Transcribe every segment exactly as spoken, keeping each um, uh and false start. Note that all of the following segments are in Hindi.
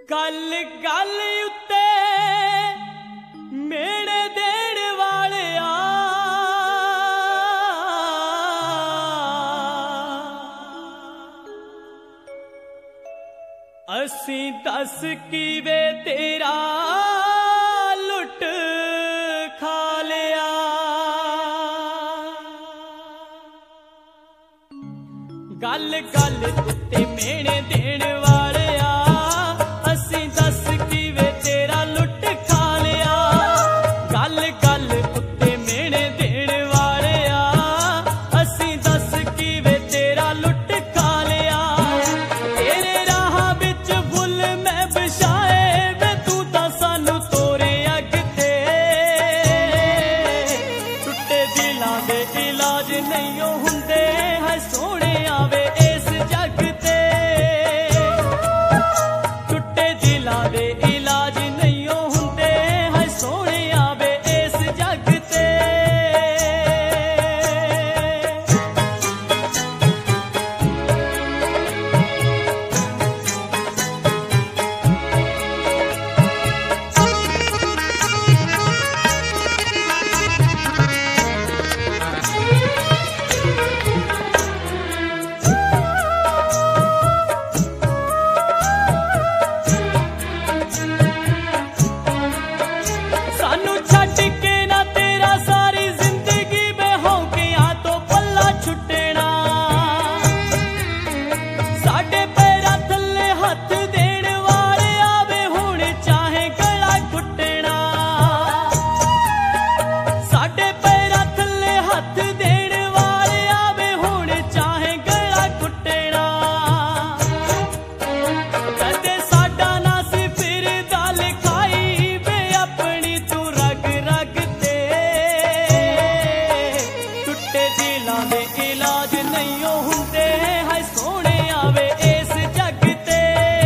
गल गल उत्ते मेरे देण वालिया असी दस कीवे तेरा लुट खा लिया। गल गल उत्ते मेरे देण वालिया असी दस कीवे तेरा लुट खा लिया। गल गल उत्ते मेरे देण वालिया असी दस कीवे तेरा लुट खा लिया। तेरे राह विच फुल मैं बिछाए वे तू तां सानू तोरे अगते। टुटे दिलां दे इलाज नहीं हुंदे है सोहणे आवे इस जग ते। टुटे दिलां दे इलाज नहीं हुंदे है सोहणे आवे इस जग ते। सानू छड्ड के ना तेरा सारी जिंदगी में हौकियां तो पल्ला छुटना। साडे पैरां थल्ले हथ देण वाले आवे हुण चाहे गला घुटना। साडे पैरां थल्ले हथ देण वाले आवे हुण चाहे गला घुटना। कदे साडा ना सी फिरदा लिखाई वे अपनी तू रग रग ते। टुटे दिलां दे इलाज नहीं हुंदे है सोहणे आवे इस जग ते।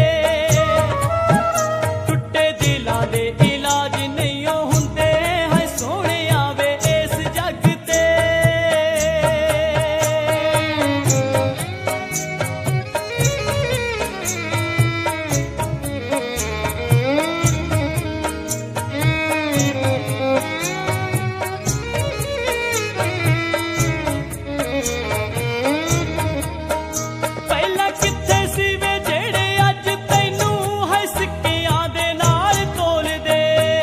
टुटे दिलां दे इलाज नहीं हुंदे है सोहणे आवे इस जग ते। ਪਹਿਲਾਂ ਕਿੱਥੇ ਸੀ ਵੇ ਜਿਹੜੇ ਅੱਜ ਤੈਨੂੰ ਹੈ ਸਿੱਕਿਆਂ ਦੇ ਨਾਲ ਤੋਲਦੇ।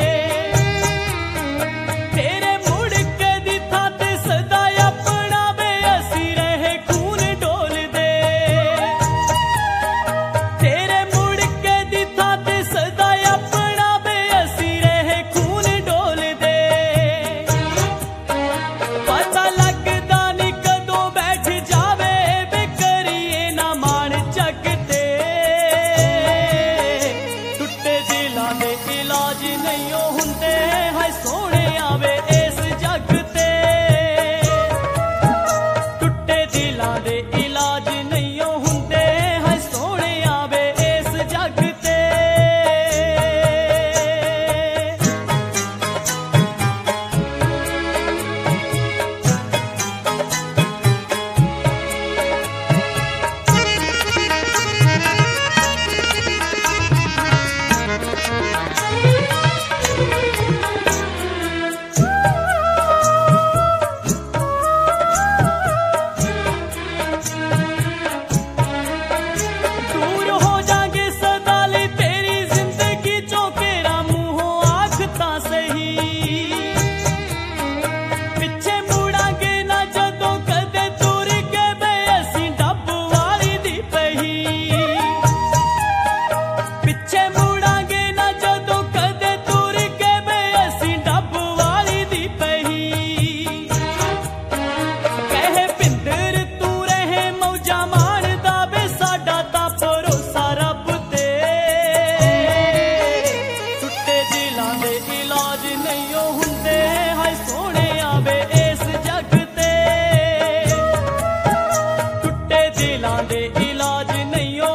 ਤੇਰੇ ਮੁੜ ਕੇ ਦੀ ਥਾਂ ਤੇ ਸਦਾ ਆਪਣਾ ਵੇ ਅਸੀਂ ਰਹੇ ਖੂਨ ਡੋਲਦੇ। ਤੇਰੇ ਮੁੜ ਕੇ ਦੀ ਥਾਂ ਤੇ ਸਦਾ ਆਪਣਾ ਵੇ ਅਸੀਂ ਰਹੇ ਖੂਨ ਡੋਲਦੇ। पता लगदा नहीं कदों बैठ जावे वे करिए ना मान जग ते। टुटे दिलां दे इलाज नहीं हुंदे है सोहणे आवे इस जग ते। टुटे दिलां दे इलाज नहीं हुंदे है सोहणे आवे इस जग ते। दूर हो जाएंगे सदा ले तेरी जिंदगी चों केरा मुंहों आँख तां सही। पिछे मुड़ांगे ना जदों कदे तुर के वे असीं डब वाली दी पही। पिछे मुड़ांगे ना जदों कदे तुर के वे असीं डब वाली दी पही। कहे पिंदर तू रहे मौजा मारदा वे साडा तां भरोसा रब ते। टुटे दिलां दे इलाज नहीं हुंदे है सोहणे आवे इस जग ते। टुटे दिलां दे इलाज नहीं